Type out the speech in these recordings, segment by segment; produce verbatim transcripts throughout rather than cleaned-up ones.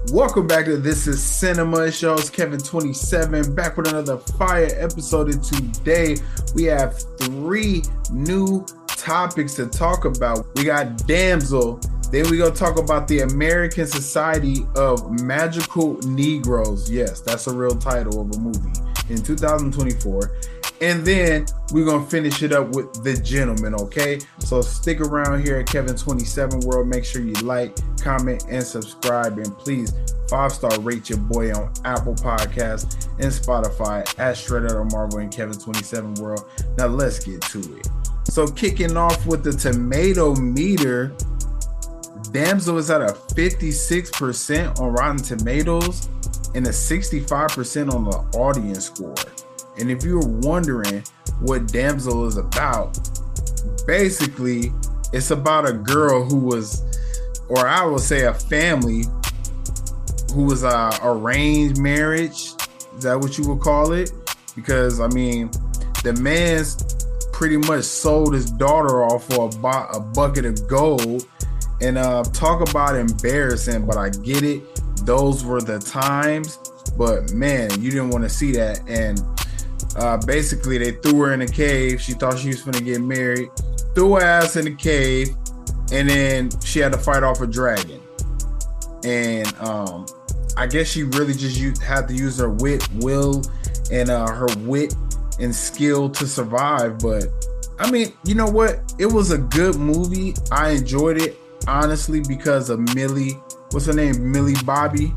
Welcome back to This Is Cinema. It's your host, Kevin twenty-seven, back with another fire episode. And today we have three new topics to talk about. We got Damsel, then we gonna talk about the American Society of Magical Negroes. Yes, that's a real title of a movie in two thousand twenty-four. And then we're going to finish it up with The Gentleman, okay? So stick around here at Kevin twenty-seven World. Make sure you like, comment, and subscribe. And please, five-star rate your boy on Apple Podcasts and Spotify at Shredded or Marvel and Kevin twenty-seven World. Now let's get to it. So kicking off with the tomato meter, Damsel is at a fifty-six percent on Rotten Tomatoes and a sixty-five percent on the audience score. And if you're wondering what Damsel is about, basically, it's about a girl who was, or I will say a family, who was a arranged marriage. Is that what you would call it? Because, I mean, the man's pretty much sold his daughter off for a, bu- a bucket of gold. And uh, talk about embarrassing, but I get it. Those were the times. But, man, you didn't want to see that. And Uh, basically, they threw her in a cave. She thought she was going to get married. Threw her ass in the cave. And then she had to fight off a dragon. And um, I guess she really just used, had to use her wit, will, and uh, her wit and skill to survive. But, I mean, you know what? It was a good movie. I enjoyed it, honestly, because of Millie. What's her name? Millie Bobby?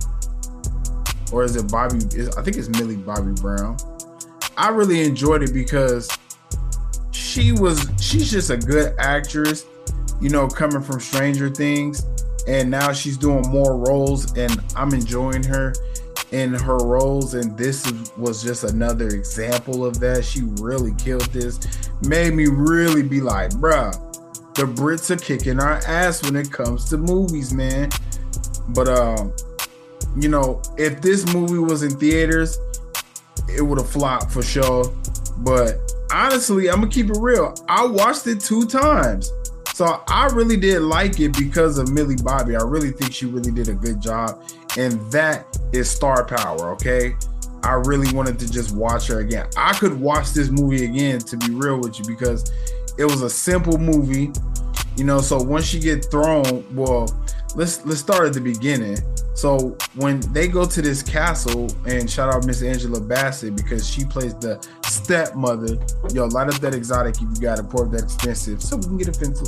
Or is it Bobby? I think it's Millie Bobby Brown. I really enjoyed it because she was, she's just a good actress, you know, coming from Stranger Things. And now she's doing more roles and I'm enjoying her in her roles. And this was just another example of that. She really killed this. Made me really be like, bruh, the Brits are kicking our ass when it comes to movies, man. But, um, you know, if this movie was in theaters, it would have flopped for sure. But honestly, I'm gonna keep it real. I watched it two times. So I really did like it because of Millie Bobby. I really think she really did a good job. And that is star power, okay? I really wanted to just watch her again. I could watch this movie again, to be real with you, because it was a simple movie. You know, so once she get thrown, well, let's let's start at the beginning. So when they go to this castle, and shout out Miss Angela Bassett because she plays the stepmother. Yo, light up that exotic if you got it, pour up that expensive so we can get offensive.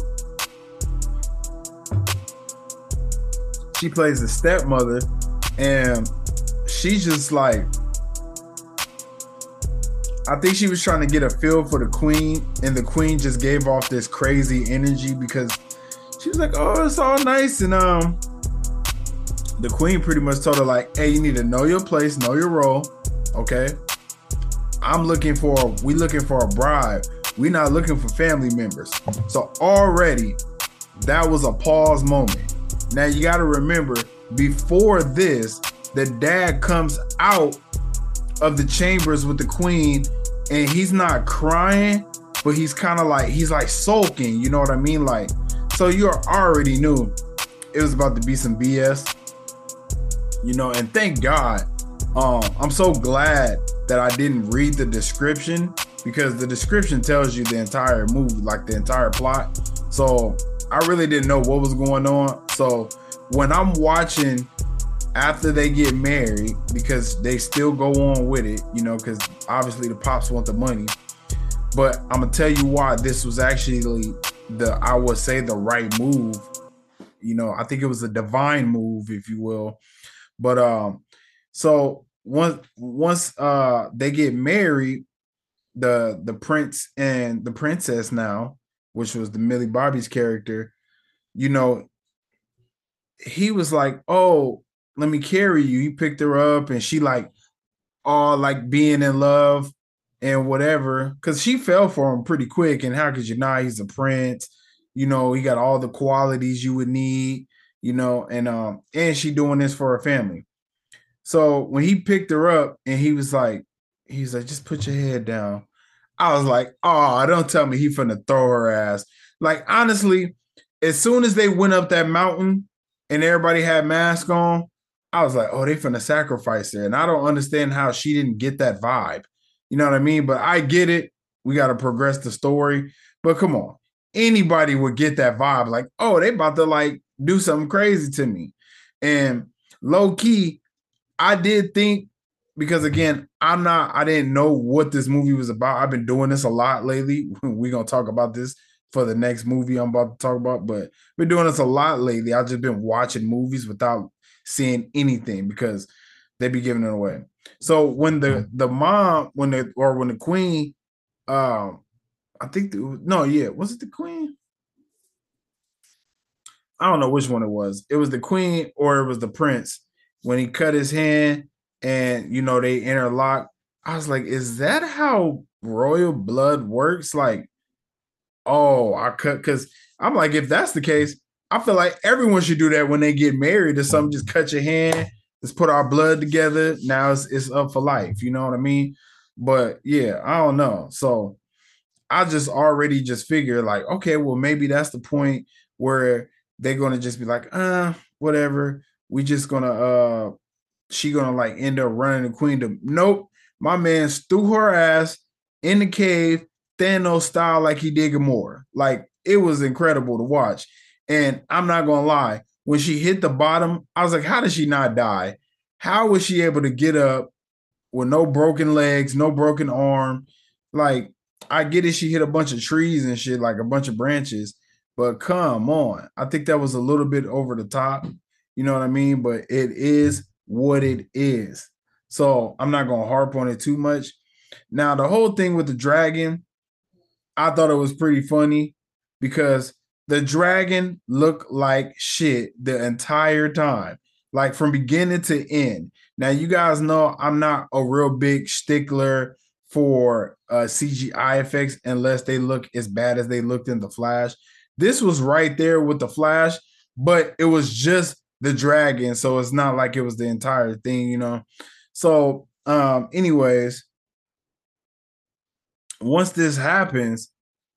She plays the stepmother, and she's just like, I think she was trying to get a feel for the queen, and the queen just gave off this crazy energy because she was like, oh, it's all nice, and um. the queen pretty much told her like, hey, you need to know your place, know your role, okay? I'm looking for, we looking for a bride. We're not looking for family members. So already, that was a pause moment. Now you got to remember, before this, the dad comes out of the chambers with the queen, and he's not crying, but he's kind of like, he's like sulking, you know what I mean? Like, so you already knew it was about to be some B S. You know, and thank God, um, I'm so glad that I didn't read the description, because the description tells you the entire movie, like the entire plot. So I really didn't know what was going on. So when I'm watching after they get married, because they still go on with it, you know, because obviously the pops want the money. But I'm going to tell you why this was actually the, I would say, the right move. You know, I think it was a divine move, if you will. But um, so once once uh they get married, the the prince and the princess now, which was the Millie Bobby's character, you know, he was like, oh, let me carry you. He picked her up, and she like, all like being in love and whatever, because she fell for him pretty quick. And how could you not? He's a prince, you know, he got all the qualities you would need. You know, and um, and she doing this for her family. So when he picked her up and he was like, he's like, just put your head down. I was like, oh, don't tell me he finna throw her ass. Like, honestly, as soon as they went up that mountain and everybody had masks on, I was like, oh, they finna sacrifice her. And I don't understand how she didn't get that vibe. You know what I mean? But I get it. We got to progress the story. But come on. Anybody would get that vibe like, oh, they about to like do something crazy to me. And low key, I did think because again, I'm not, I didn't know what this movie was about. I've been doing this a lot lately. We're gonna talk about this for the next movie I'm about to talk about, but been doing this a lot lately. I've just been watching movies without seeing anything because they be giving it away. So when the the mom, when the or when the queen, um, I think the, no, yeah, was it the queen? I don't know which one it was. It was the queen or it was the prince when he cut his hand and you know they interlock. I was like, is that how royal blood works? Like, oh, I cut because I'm like, if that's the case, I feel like everyone should do that when they get married or something. Just cut your hand, let's put our blood together. Now it's it's up for life. You know what I mean? But yeah, I don't know. So I just already just figure like, okay, well, maybe that's the point where they're gonna just be like, uh, whatever. We just gonna uh she gonna like end up running the queendom. Nope. My man threw her ass in the cave, Thanos style, like he did Gamora. Like it was incredible to watch. And I'm not gonna lie, when she hit the bottom, I was like, how did she not die? How was she able to get up with no broken legs, no broken arm? Like, I get it, she hit a bunch of trees and shit, like a bunch of branches, but come on. I think that was a little bit over the top. You know what I mean? But it is what it is. So I'm not gonna harp on it too much. Now, the whole thing with the dragon, I thought it was pretty funny because the dragon looked like shit the entire time, like from beginning to end. Now, you guys know I'm not a real big stickler for uh, C G I effects unless they look as bad as they looked in The Flash. This was right there with The Flash, but it was just the dragon. So it's not like it was the entire thing, you know? So, um, anyways, once this happens,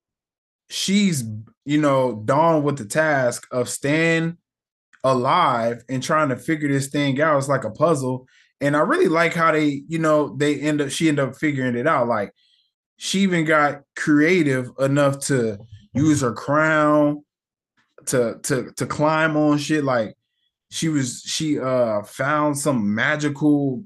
she's you know dawned with the task of staying alive and trying to figure this thing out. It's like a puzzle, and I really like how they you know they end up she ended up figuring it out. Like she even got creative enough to use her crown to to to climb on shit. Like she was she uh found some magical,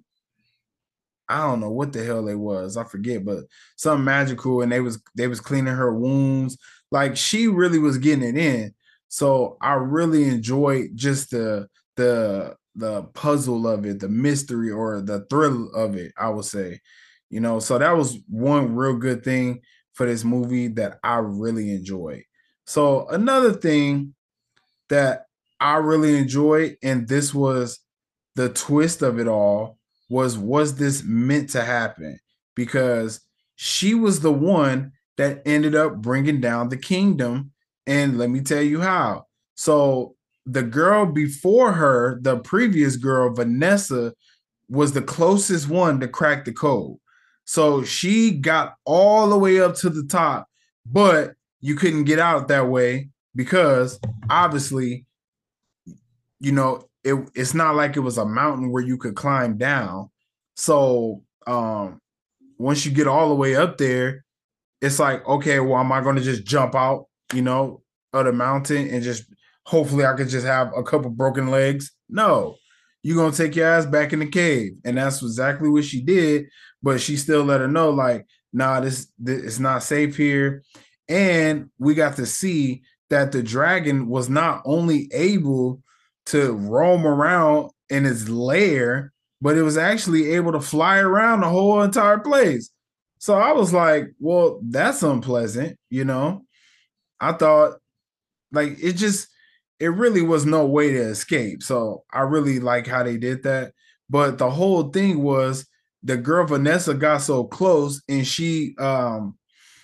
I don't know what the hell they was. I forget, but something magical, and they was they was cleaning her wounds. Like she really was getting it in. So I really enjoyed just the the the puzzle of it, the mystery or the thrill of it, I would say. You know, so that was one real good thing for this movie that I really enjoyed. So another thing that I really enjoyed, and this was the twist of it all, was was this meant to happen? Because she was the one that ended up bringing down the kingdom. And let me tell you how. So the girl before her, the previous girl, Vanessa, was the closest one to crack the code. So she got all the way up to the top, but you couldn't get out that way because obviously, you know, it, it's not like it was a mountain where you could climb down. So um, once you get all the way up there, it's like, okay, well, am I going to just jump out, you know, of the mountain and just hopefully I could just have a couple broken legs? No, you're going to take your ass back in the cave. And that's exactly what she did. But she still let her know, like, nah, this, this it's not safe here. And we got to see that the dragon was not only able to roam around in its lair, but it was actually able to fly around the whole entire place. So I was like, well, that's unpleasant, you know. I thought like it just it really was no way to escape. So I really like how they did that. But the whole thing was the girl Vanessa got so close and she um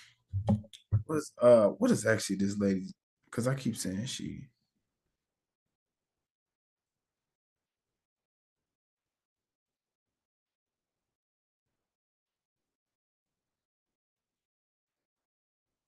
was uh what is actually this lady? Because I keep saying she.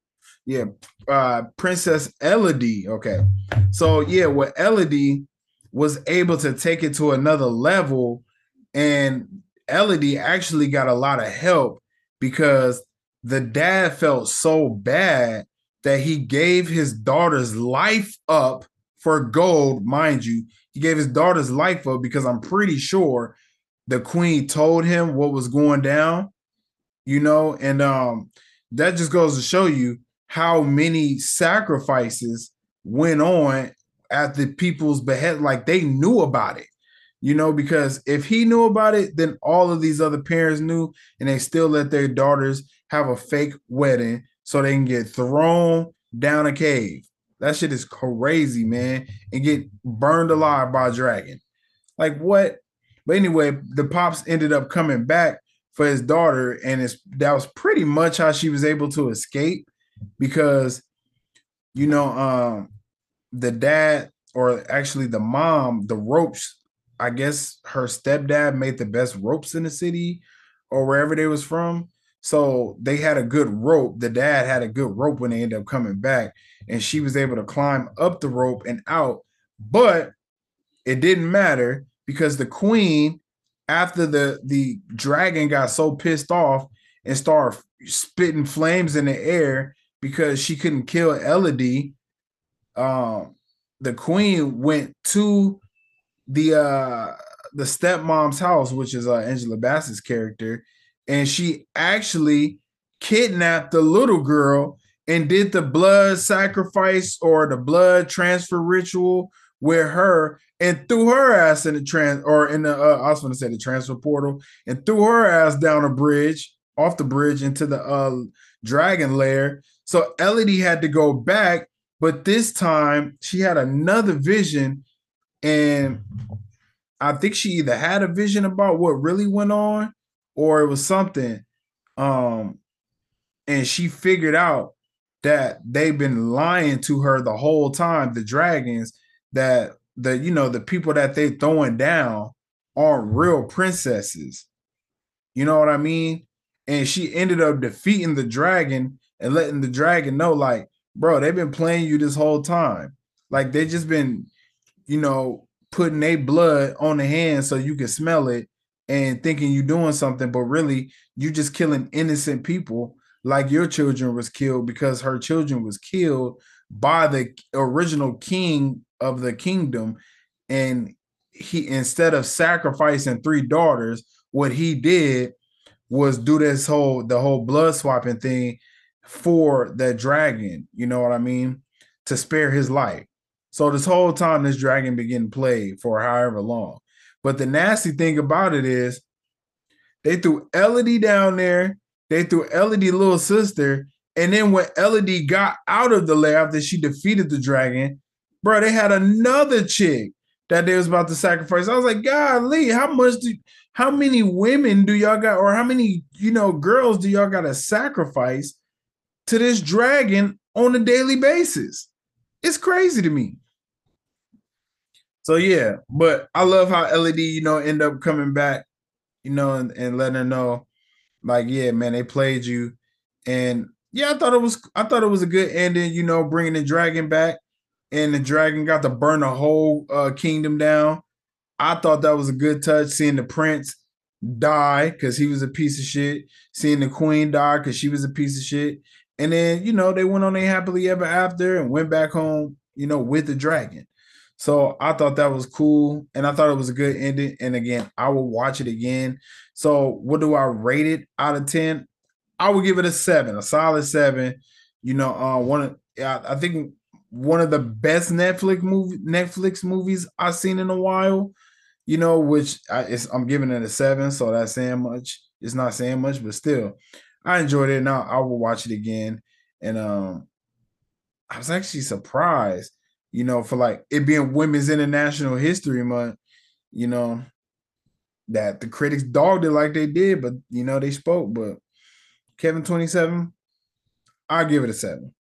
Yeah, uh Princess Elodie. Okay. So yeah, with Elodie, was able to take it to another level, and Elodie actually got a lot of help because the dad felt so bad that he gave his daughter's life up for gold, mind you. He gave his daughter's life up because I'm pretty sure the queen told him what was going down, you know, and um that just goes to show you how many sacrifices went on at the people's behest. Like they knew about it, you know, because if he knew about it, then all of these other parents knew, and they still let their daughters have a fake wedding so they can get thrown down a cave. That shit is crazy, man, and get burned alive by a dragon. Like what? But anyway, the pops ended up coming back for his daughter, and it's that was pretty much how she was able to escape because you know um the dad, or actually the mom, the ropes, I guess her stepdad made the best ropes in the city or wherever they was from. So they had a good rope. The dad had a good rope when they ended up coming back, and she was able to climb up the rope and out. But it didn't matter because the queen, after the the dragon got so pissed off and started spitting flames in the air because she couldn't kill Elodie, um, the queen went to the uh the stepmom's house, which is uh, Angela Bassett's character, and she actually kidnapped the little girl and did the blood sacrifice or the blood transfer ritual with her and threw her ass in the trans or in the uh, I was going to say the transfer portal and threw her ass down a bridge, off the bridge into the uh dragon lair. So Elodie had to go back, but this time she had another vision, and I think she either had a vision about what really went on or it was something. Um, and she figured out that they've been lying to her the whole time, the dragons, that the, you know, the people that they throwing down aren't real princesses. You know what I mean? And she ended up defeating the dragon and letting the dragon know, like, bro, they've been playing you this whole time. Like they just been, you know, putting their blood on the hand so you can smell it and thinking you're doing something, but really you just killing innocent people like your children was killed because her children was killed by the original king of the kingdom. And he, instead of sacrificing three daughters, what he did was do this whole the whole blood swapping thing for the dragon, you know what I mean, to spare his life. So this whole time, this dragon been getting played for however long. But the nasty thing about it is they threw Elodie down there. They threw Elodie little sister. And then when Elodie got out of the lair after she defeated the dragon, bro, they had another chick that they was about to sacrifice. I was like, golly, how much do how many women do y'all got, or how many, you know, girls do y'all got to sacrifice to this dragon on a daily basis? It's crazy to me. So yeah, but I love how Elodie, you know, end up coming back, you know, and, and letting her know, like, yeah, man, they played you. And yeah, I thought it was I thought it was a good ending, you know, bringing the dragon back, and the dragon got to burn the whole uh, kingdom down. I thought that was a good touch, seeing the prince die because he was a piece of shit, seeing the queen die because she was a piece of shit. And then, you know, they went on a happily ever after and went back home, you know, with the dragon. So I thought that was cool. And I thought it was a good ending. And again, I will watch it again. So what do I rate it out of ten? I would give it a seven, a solid seven. You know, uh, one of I think one of the best Netflix movie Netflix movies I've seen in a while. You know, which I, it's, I'm giving it a seven, so that's saying much. It's not saying much, but still, I enjoyed it. Now I will watch it again, and um, I was actually surprised, you know, for like it being Women's International History Month, you know, that the critics dogged it like they did, but you know they spoke. But Kevin twenty-seven, I'll give it a seven.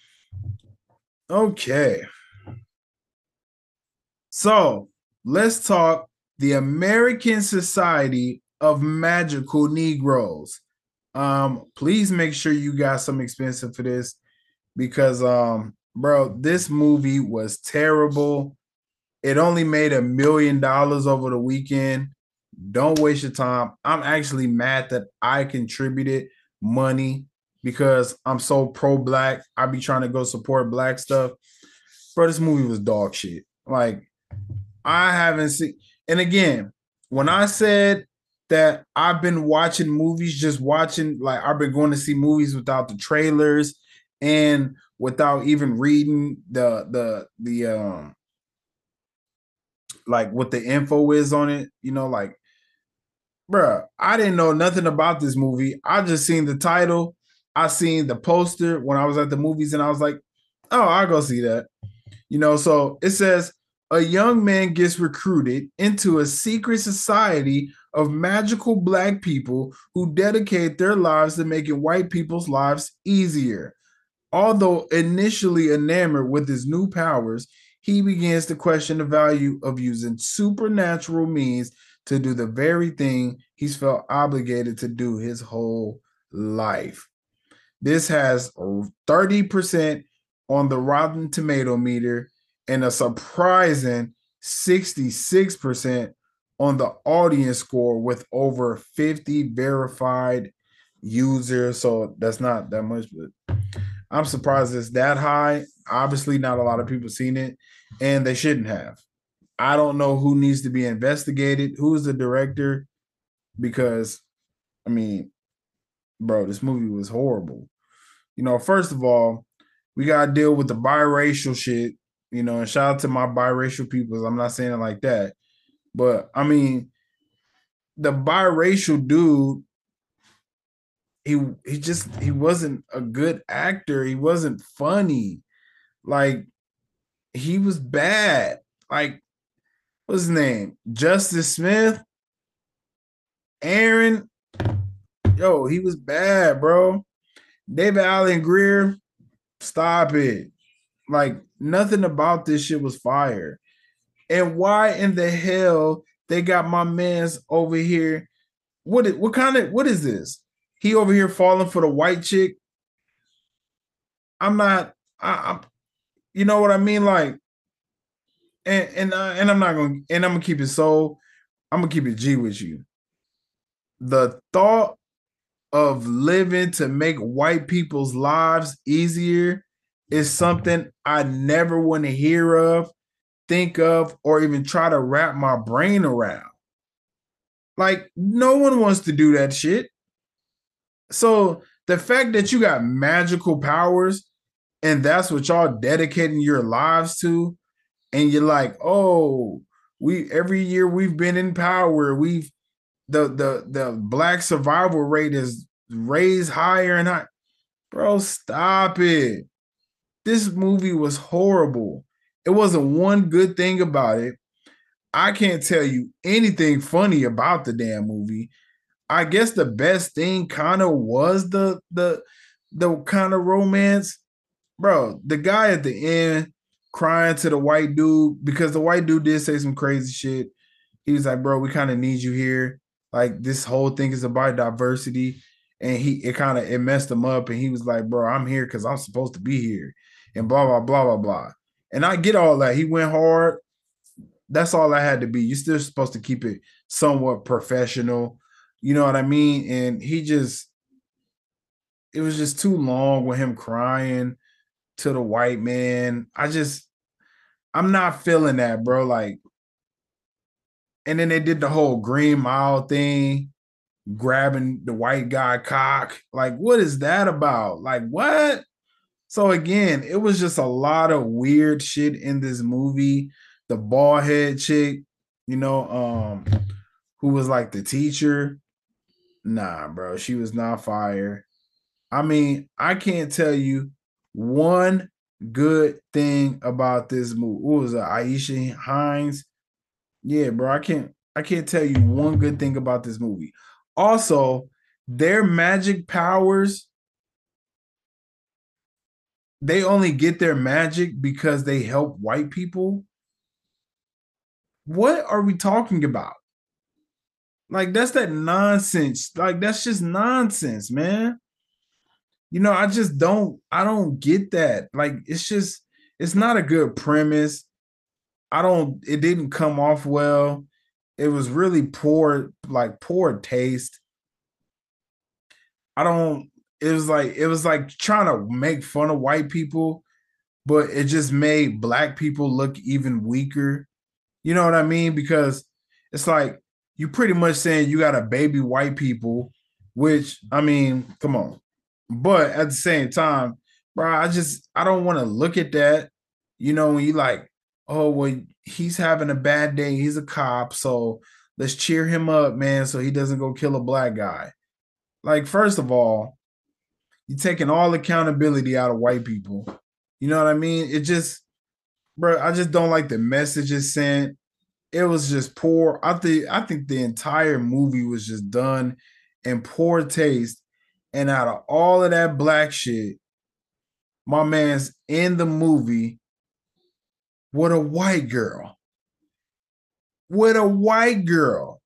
Okay, so let's talk the American Society of Magical Negroes. Um, please make sure you got some expensive for this because um, bro, this movie was terrible. It only made a million dollars over the weekend. Don't waste your time. I'm actually mad that I contributed money because I'm so pro black. I be trying to go support black stuff. Bro, this movie was dog shit. Like, I haven't seen, and again, when I said that I've been watching movies, just watching, like, I've been going to see movies without the trailers and without even reading the the the um like what the info is on it, you know, like, bruh, I didn't know nothing about this movie. I just seen the title. I seen the poster when I was at the movies, and I was like, oh, I'll go see that. You know, so it says a young man gets recruited into a secret society of magical black people who dedicate their lives to making white people's lives easier. Although initially enamored with his new powers, he begins to question the value of using supernatural means to do the very thing he's felt obligated to do his whole life. This has thirty percent on the Rotten Tomato meter and a surprising sixty-six percent on the audience score with over fifty verified users. So that's not that much, but I'm surprised it's that high. Obviously, not a lot of people seen it, and they shouldn't have. I don't know who needs to be investigated. Who's the director? Because, I mean, bro, this movie was horrible. You know, first of all, we gotta deal with the biracial shit. You know, and shout out to my biracial peoples. I'm not saying it like that, but I mean, the biracial dude, he he just he wasn't a good actor. He wasn't funny. Like, he was bad. Like, what's his name? Justice Smith, Aaron. Yo, he was bad, bro. David Allen Greer, stop it. Like, nothing about this shit was fire. And why in the hell they got my man's over here? What what kind of what is this? He over here falling for the white chick. I'm not. I, I'm. You know what I mean? Like, and and uh, and I'm not gonna. And I'm gonna keep it so. I'm gonna keep it G with you. The thought of living to make white people's lives easier is something I never want to hear of, think of, or even try to wrap my brain around. Like, no one wants to do that shit. So the fact that you got magical powers and that's what y'all dedicating your lives to, and you're like, oh, we every year we've been in power, we've the the the black survival rate is raised higher and higher. Bro, stop it. This movie was horrible. It wasn't one good thing about it. I can't tell you anything funny about the damn movie. I guess the best thing kind of was the the the kind of romance. Bro, the guy at the end crying to the white dude because the white dude did say some crazy shit. He was like, bro, we kind of need you here. Like, this whole thing is about diversity. And he it kind of it messed him up. And he was like, bro, I'm here because I'm supposed to be here. And blah, blah, blah, blah, blah. And I get all that. He went hard. That's all I had to be. You're still supposed to keep it somewhat professional. You know what I mean? And he just, it was just too long with him crying to the white man. I just, I'm not feeling that, bro. Like, and then they did the whole Green Mile thing, grabbing the white guy cock. Like, what is that about? Like, what? So again, it was just a lot of weird shit in this movie. The bald head chick, you know, um, who was like the teacher. Nah, bro, she was not fire. I mean, I can't tell you one good thing about this movie. What was it, Aisha Hines? Yeah, bro, I can't I can't tell you one good thing about this movie. Also, their magic powers, they only get their magic because they help white people. What are we talking about? Like, that's that nonsense. Like, that's just nonsense, man. You know, I just don't, I don't get that. Like, it's just, it's not a good premise. I don't it didn't come off well. It was really poor, like poor taste. I don't it was like it was like trying to make fun of white people, but it just made black people look even weaker. You know what I mean? Because it's like you pretty much saying you got to baby white people, which I mean, come on. But at the same time, bro, I just I don't want to look at that. You know, when you like, oh well, he's having a bad day. He's a cop, so let's cheer him up, man, so he doesn't go kill a black guy. Like, first of all, you're taking all accountability out of white people. You know what I mean? It just, bro, I just don't like the messages sent. It was just poor. I think I think the entire movie was just done in poor taste. And out of all of that black shit, my man's in the movie with a white girl. With a white girl.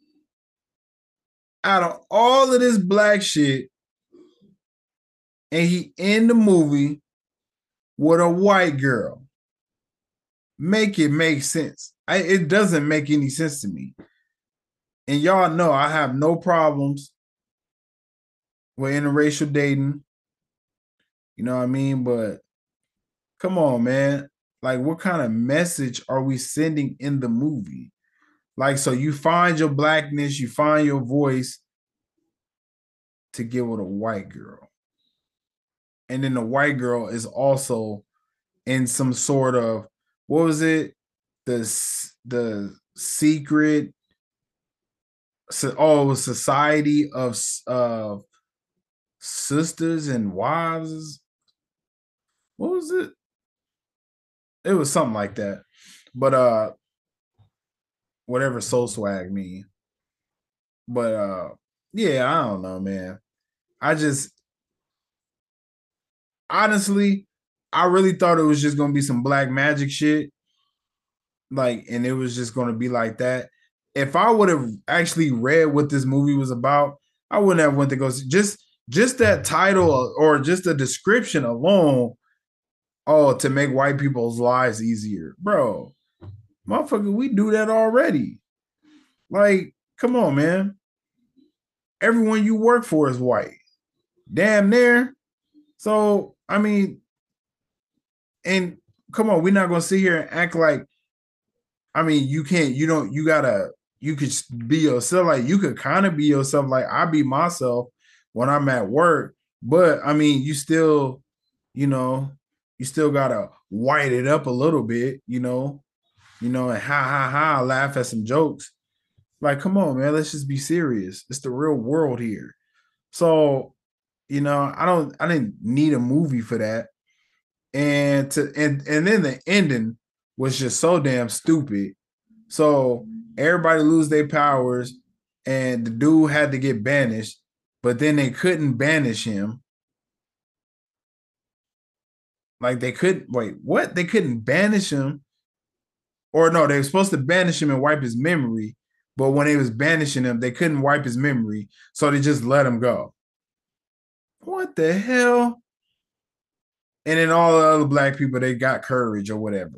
Out of all of this black shit, and he in the movie with a white girl. Make it make sense. I, it doesn't make any sense to me. And y'all know I have no problems with interracial dating. You know what I mean? But come on, man. Like, what kind of message are we sending in the movie? Like, so you find your blackness, you find your voice to get with a white girl. And then the white girl is also in some sort of, what was it? The, the secret, so, oh, society of uh, sisters and wives. What was it? It was something like that. But uh whatever soul swag mean. But uh yeah, I don't know, man. I just honestly, I really thought it was just gonna be some black magic shit. Like, and it was just gonna be like that. If I would have actually read what this movie was about, I wouldn't have went to go see just just that title or just the description alone. Oh, to make white people's lives easier. Bro, motherfucker, we do that already. Like, come on, man. Everyone you work for is white. Damn near. So, I mean, and come on, we're not gonna sit here and act like, I mean, you can't, you don't, you gotta, you could be yourself. Like, you could kind of be yourself. Like, I be myself when I'm at work. But I mean, you still, you know, you still gotta white it up a little bit, you know, you know, and ha ha ha, laugh at some jokes. Like, come on, man, let's just be serious. It's the real world here. So, you know, I don't, I didn't need a movie for that. And to, and and then the ending was just so damn stupid. So everybody lose their powers, and the dude had to get banished, but then they couldn't banish him. Like, they couldn't wait, what? They couldn't banish him, or no, they were supposed to banish him and wipe his memory, but when they was banishing him, they couldn't wipe his memory, so they just let him go. What the hell? And then all the other black people, they got courage or whatever.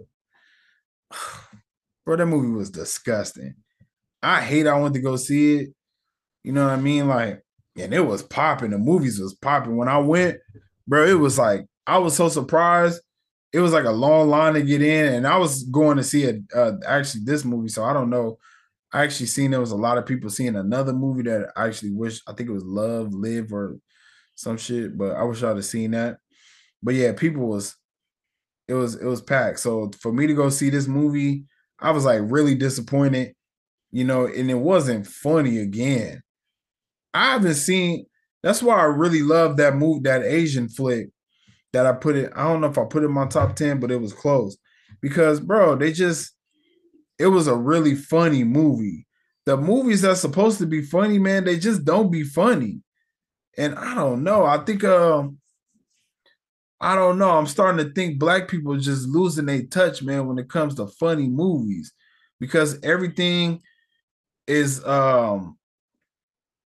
Bro, that movie was disgusting. I hate I went to go see it. You know what I mean? Like, and it was popping. The movies was popping. When I went, bro, it was like, I was so surprised. It was like a long line to get in. And I was going to see it, uh, actually this movie. So I don't know. I actually seen there was a lot of people seeing another movie that I actually wish, I think it was Love, Live, or some shit. But I wish I'd have seen that. But yeah, people was, it was, it was packed. So for me to go see this movie, I was like really disappointed, you know, and it wasn't funny again. I haven't seen, that's why I really love that movie, that Asian flick that I put it. I don't know if I put it in my top ten, but it was close. Because, bro, they just, it was a really funny movie. The movies that's supposed to be funny, man, they just don't be funny. And I don't know. I think um I don't know. I'm starting to think black people are just losing their touch, man, when it comes to funny movies. Because everything is um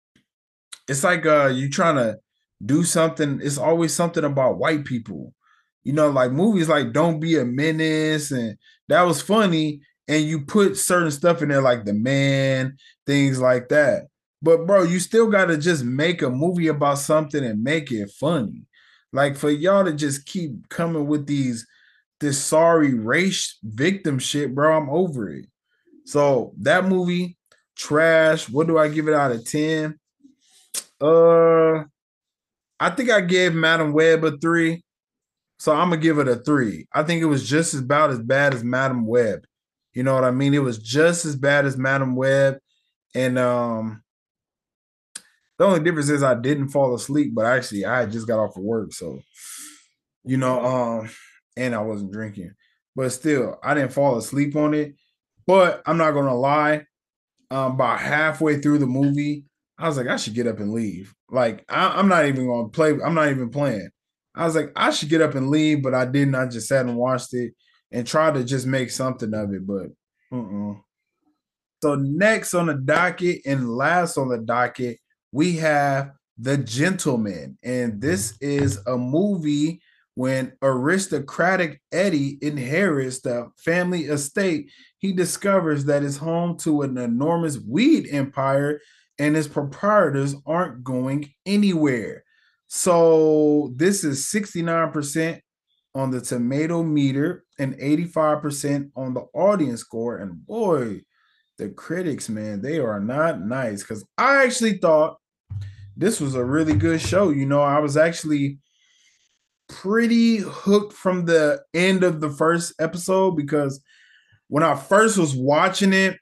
it's like uh you trying to do something. It's always something about white people. You know, like movies like Don't Be a Menace, and that was funny. And you put certain stuff in there like The Man, things like that. But bro, you still gotta just make a movie about something and make it funny. Like for y'all to just keep coming with these this sorry race victim shit, bro. I'm over it. So that movie, trash. What do I give it out of ten? Uh, I think I gave Madam Web a three. So I'm gonna give it a three. I think it was just as about as bad as Madam Web. You know what I mean? It was just as bad as Madam Web. And um the only difference is I didn't fall asleep, but actually I had just got off of work. So, you know, um, and I wasn't drinking. But still, I didn't fall asleep on it. But I'm not gonna lie, um, about halfway through the movie, I was like, I should get up and leave. Like, I, I'm not even gonna play, I'm not even playing. I was like, I should get up and leave, but I didn't. I just sat and watched it and tried to just make something of it, but uh-uh. So next on the docket and last on the docket, we have The Gentleman. And this is a movie when aristocratic Eddie inherits the family estate. He discovers that it's home to an enormous weed empire and his proprietors aren't going anywhere. So this is sixty-nine percent on the tomato meter and eighty-five percent on the audience score. And boy, the critics, man, they are not nice because I actually thought this was a really good show. You know, I was actually pretty hooked from the end of the first episode because when I first was watching it,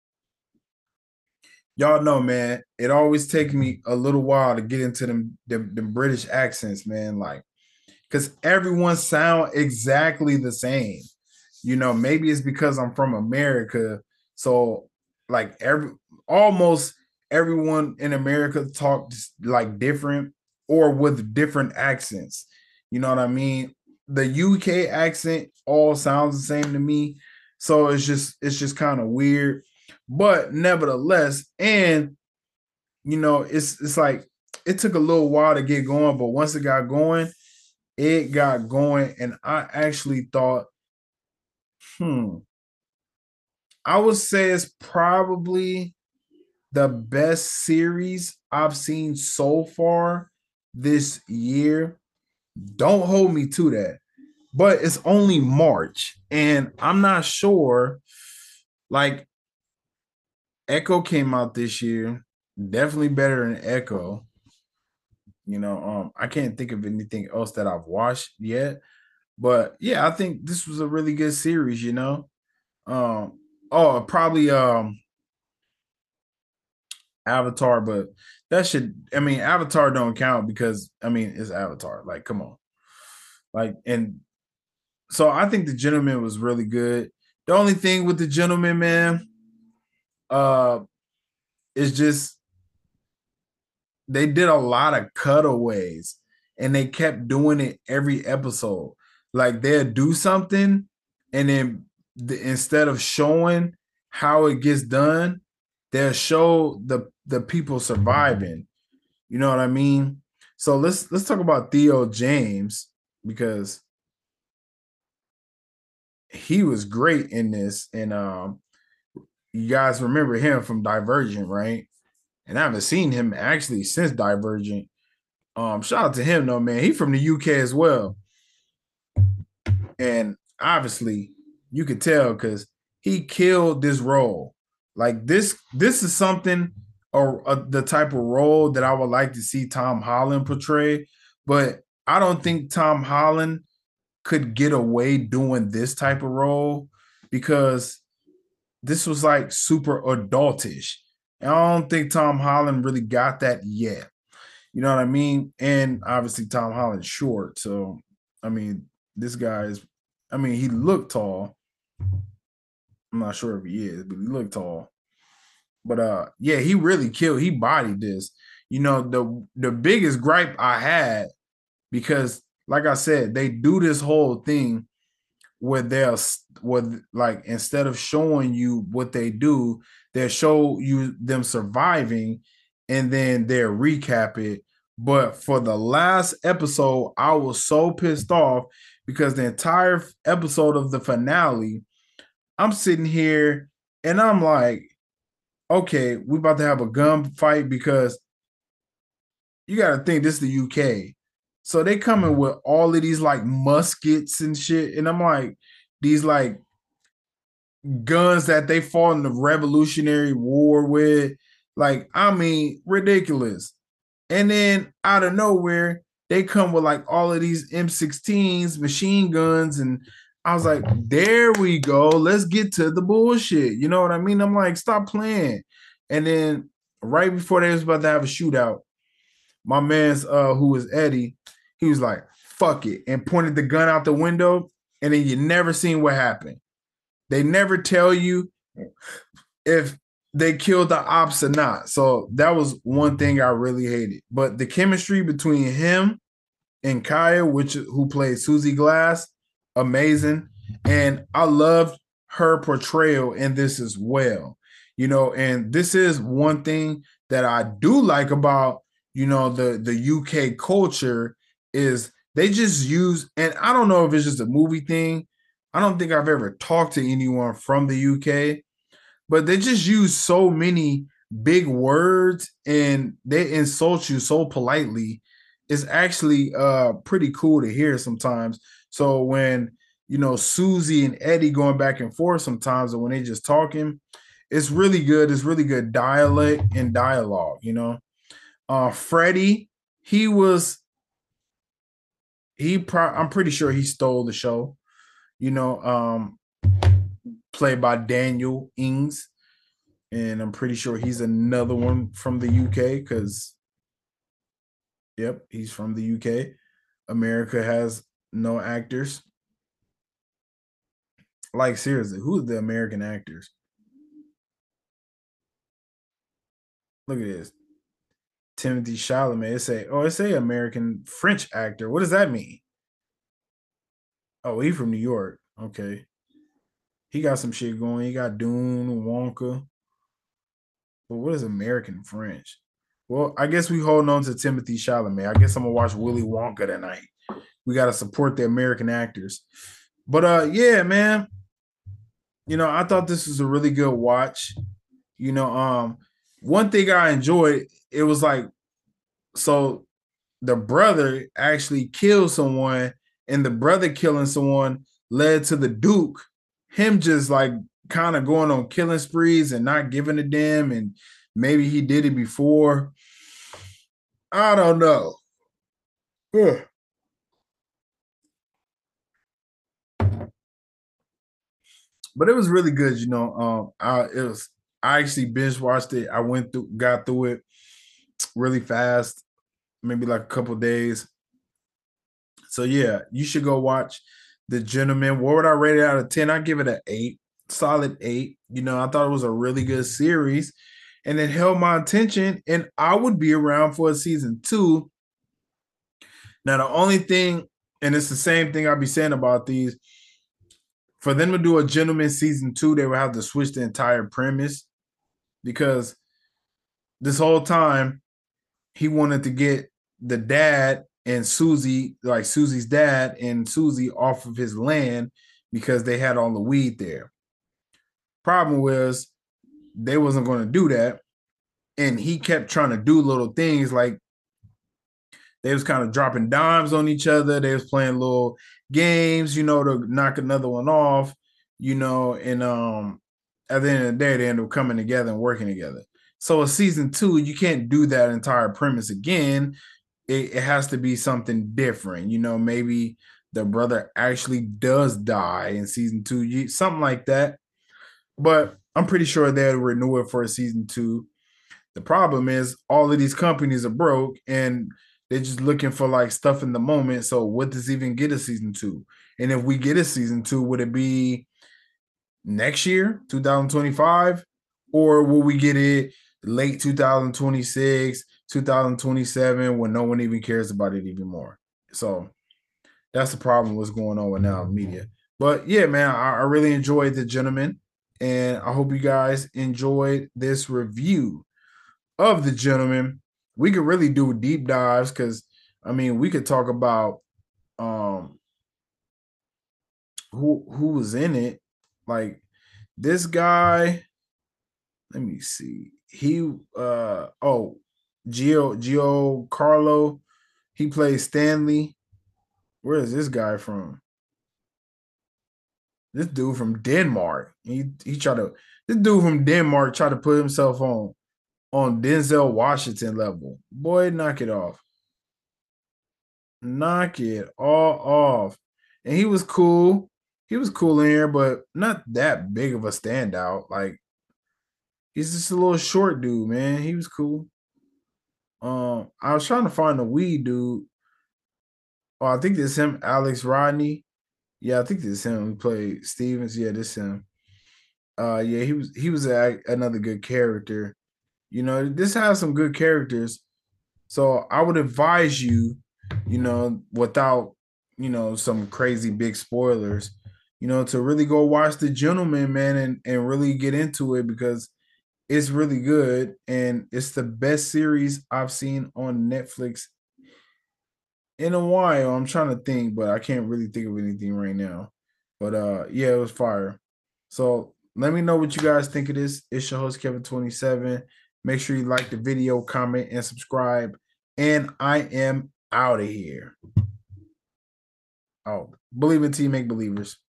y'all know, man, it always takes me a little while to get into them, them, them British accents, man. Like, because everyone sound exactly the same. You know, maybe it's because I'm from America, so like every almost everyone in America talks like different or with different accents. You know what I mean? The U K accent all sounds the same to me, so it's just it's just kind of weird. But nevertheless, and you know, it's it's like it took a little while to get going, but once it got going, it got going, and I actually thought, hmm, I would say it's probably the best series I've seen so far this year. Don't hold me to that, but it's only March, and I'm not sure. Like, Echo came out this year, definitely better than Echo. You know, um, I can't think of anything else that I've watched yet, but yeah, I think this was a really good series. You know, um, oh, probably um Avatar, but that should, I mean, Avatar don't count because I mean it's Avatar. Like, come on. Like, and so I think the gentleman was really good. The only thing with the gentleman, man, uh, is just they did a lot of cutaways and they kept doing it every episode. Like they'll do something and then the, instead of showing how it gets done, they'll show the the people surviving. You know what I mean? So let's let's talk about Theo James because he was great in this. And um, you guys remember him from Divergent, right? And I haven't seen him actually since Divergent. Um, shout out to him though, man. He from the U K as well. And obviously you could tell because he killed this role. Like this, this is something or the type of role that I would like to see Tom Holland portray. But I don't think Tom Holland could get away doing this type of role because this was like super adultish. And I don't think Tom Holland really got that yet. You know what I mean? And obviously Tom Holland's short. So, I mean, this guy is, I mean, he looked tall. I'm not sure if he is, but he looked tall. But uh, yeah, he really killed. He bodied this. You know, the the biggest gripe I had because, like I said, they do this whole thing where they'll with like instead of showing you what they do, they'll show you them surviving, and then they'll recap it. But for the last episode, I was so pissed off because the entire episode of the finale, I'm sitting here and I'm like, okay, we about to have a gun fight because you got to think this is the U K. So they coming with all of these like muskets and shit. And I'm like, these like guns that they fought in the Revolutionary War with. Like, I mean, ridiculous. And then out of nowhere, they come with like all of these M sixteens, machine guns, and I was like, there we go. Let's get to the bullshit. You know what I mean? I'm like, stop playing. And then right before they was about to have a shootout, my man's uh who was Eddie, he was like, fuck it, and pointed the gun out the window, and then you never seen what happened. They never tell you if they killed the ops or not. So that was one thing I really hated. But the chemistry between him and Kaya, which who played Susie Glass, amazing. And I loved her portrayal in this as well. You know, and this is one thing that I do like about, you know, the the U K culture is they just use, and I don't know if it's just a movie thing. I don't think I've ever talked to anyone from the U K, but they just use so many big words and they insult you so politely. It's actually uh pretty cool to hear sometimes. So when, you know, Susie and Eddie going back and forth sometimes, or when they just talking, it's really good. It's really good dialect and dialogue, you know. Uh Freddie, he was he pro- I'm pretty sure he stole the show, you know, um played by Daniel Ings, and I'm pretty sure he's another one from the U K because, yep, he's from the U K. America has no actors. Like, seriously, who's the American actors? Look at this. Timothy Chalamet. It say, oh, it say American French actor. What does that mean? Oh, he from New York. Okay. He got some shit going. He got Dune, Wonka. But what is American French? Well, I guess we holding on to Timothy Chalamet. I guess I'm gonna watch Willy Wonka tonight. We gotta support the American actors. But uh, yeah, man. You know, I thought this was a really good watch. You know, um, one thing I enjoyed, it was like, so the brother actually killed someone, and the brother killing someone led to the Duke, him just like kind of going on killing sprees and not giving a damn, and maybe he did it before. I don't know. Ugh. But it was really good, you know. Um, I it was I actually binge watched it. I went through, got through it really fast, maybe like a couple days. So yeah, you should go watch The Gentleman. What would I rate it out of ten? I give it an eight, solid eight. You know, I thought it was a really good series, and it held my attention. And I would be around for a season two. Now, the only thing, and it's the same thing I'll be saying about these, for them to do a Gentleman season two, they would have to switch the entire premise, because this whole time he wanted to get the dad and Susie, like Susie's dad and Susie, off of his land because they had all the weed there. Problem was they wasn't going to do that. And he kept trying to do little things like they was kind of dropping dimes on each other. They was playing little games, you know, to knock another one off, you know, and um at the end of the day, they end up coming together and working together. So a season two, you can't do that entire premise again. It, it has to be something different. You know, maybe the brother actually does die in season two, you, something like that. But I'm pretty sure they'll renew it for a season two. The problem is all of these companies are broke and they're just looking for like stuff in the moment. So what does even get a season two? And if we get a season two, would it be next year, two thousand twenty-five? Or will we get it late two thousand twenty-six, two thousand twenty-seven, when no one even cares about it anymore? So that's the problem what's going on with now media. But yeah, man, I, I really enjoyed The Gentleman. And I hope you guys enjoyed this review of The Gentleman. We could really do deep dives, because I mean we could talk about um who who was in it. Like this guy, let me see. He uh oh, Gio Gio Carlo, he plays Stanley. Where is this guy from? This dude from Denmark. He he tried to this dude from Denmark tried to put himself on on Denzel Washington level. Boy, knock it off. Knock it all off. And he was cool. He was cool in here, but not that big of a standout. Like he's just a little short dude, man. He was cool. Um, I was trying to find the weed dude. Oh, I think this is him, Alex Rodney. Yeah, I think this is him who played Stevens. Yeah, this is him. Uh, yeah, he was he was a, another good character. You know, this has some good characters. So I would advise you, you know, without, you know, some crazy big spoilers, you know, to really go watch The Gentleman, man, and, and really get into it because it's really good. And it's the best series I've seen on Netflix in a while. I'm trying to think, but I can't really think of anything right now. But uh yeah, it was fire. So let me know what you guys think of this. It's your host, Kevin twenty-seven. Make sure you like the video, comment, and subscribe. And I am out of here. Oh, believe in team, make believers.